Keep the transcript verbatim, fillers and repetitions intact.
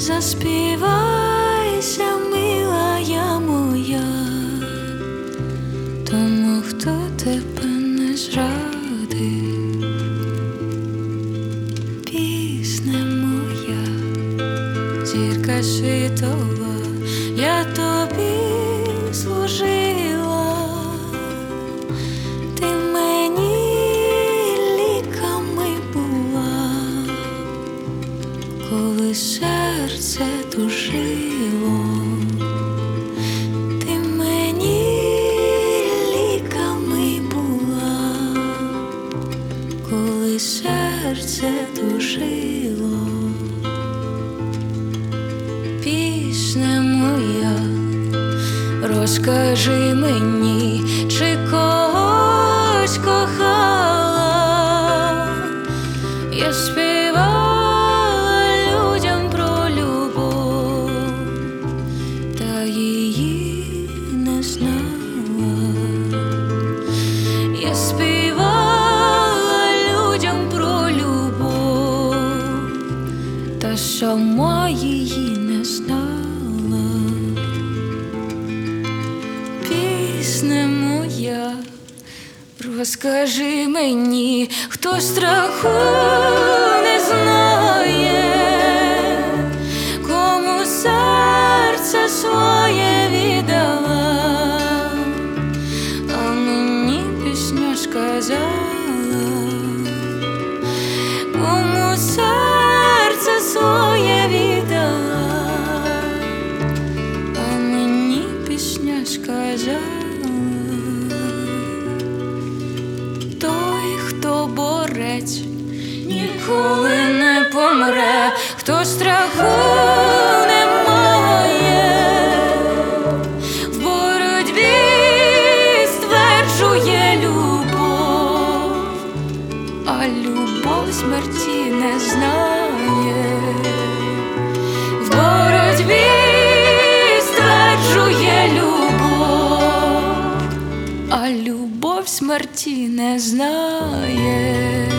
Заспівайся, милая моя, тому, хто тебе не зрадив. Пісня моя, зірка світова, я тобі служила. Ти мені ліками була, коли серце тужило. Ти мені ліками була, коли серце тужило. Пісня моя, розкажи мені, чи когось кохала. Я співала людям про любов, та її не знала. Я співала людям про любов, та сама її не знала. Пісня моя, розкажи мені, хто страху не знає, кому серце своє віддала, а мені пісня сказала, кому серце своє віддала, а мені пісня сказала. Той, хто борець, ніколи не помре, хто страху не має, в боротьбі стверджує любов, а любов смерті не знає. В боротьбі стверджує любов, а любов смерті не знає.